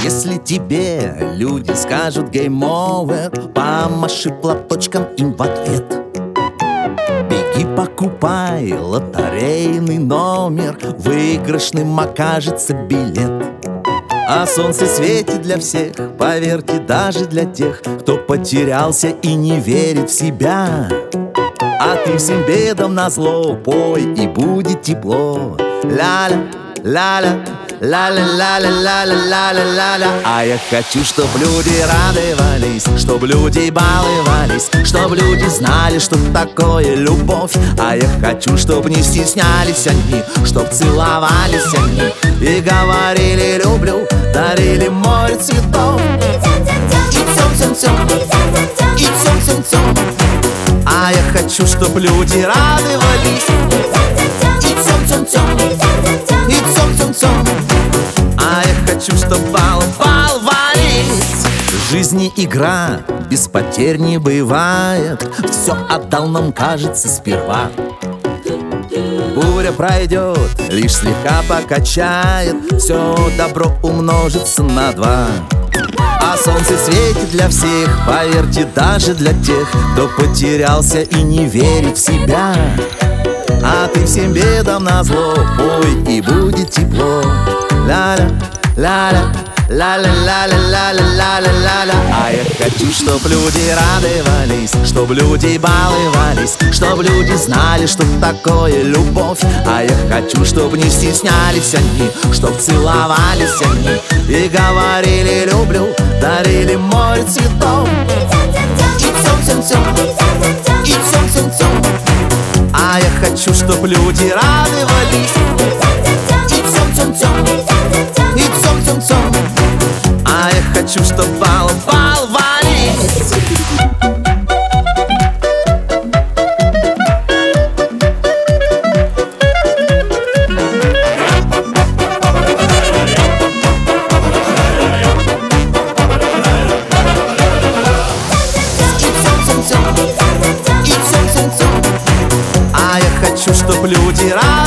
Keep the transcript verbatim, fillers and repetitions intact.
Если тебе люди скажут game over, помаши платочком им в ответ. Беги, покупай лотерейный номер, выигрышным окажется билет. А солнце светит для всех, поверьте, даже для тех, кто потерялся и не верит в себя. А ты всем бедам назло пой, и будет тепло. Ля-ля, ля-ля, ля-ля-ля-ля-ля-ля-ля-ля-ля. А я хочу, чтоб люди радовались, чтоб люди баловались, чтоб люди знали, что такое любовь. А я хочу, чтоб не стеснялись они, чтоб целовались они и говорили люблю, дарили море цветов. И цом-цом-цом, и цом-цом-цом. А я хочу, чтоб люди радовались, и цом-цом-цом, и цом-цом-цом. А я хочу, чтоб баловались. В жизни игра, без потерь не бывает. Все отдал нам, кажется, сперва. Буря пройдет, лишь слегка покачает, все добро умножится на два. А солнце светит для всех, поверьте, даже для тех, кто потерялся и не верит в себя. А ты всем бедам назло пой, и будет тепло. Ля-ля, ля-ля, ля-ля-ля-ля-ля-ля-ля-ля-ля. А я хочу, чтоб люди радовались, чтоб люди баловались, чтоб люди знали, что такое любовь. А я хочу, чтоб не стеснялись они, чтоб целовались они и говорили люблю, дарили море цветов. И цом-цом-цом, и цом-цом-цом. А я хочу, чтоб люди радовались, и цом-цом-цом, и цом-цом-цом. А я хочу, чтоб баловались. И цом-цом-цом, и цом-цом-цом. А я хочу, чтоб люди радовались.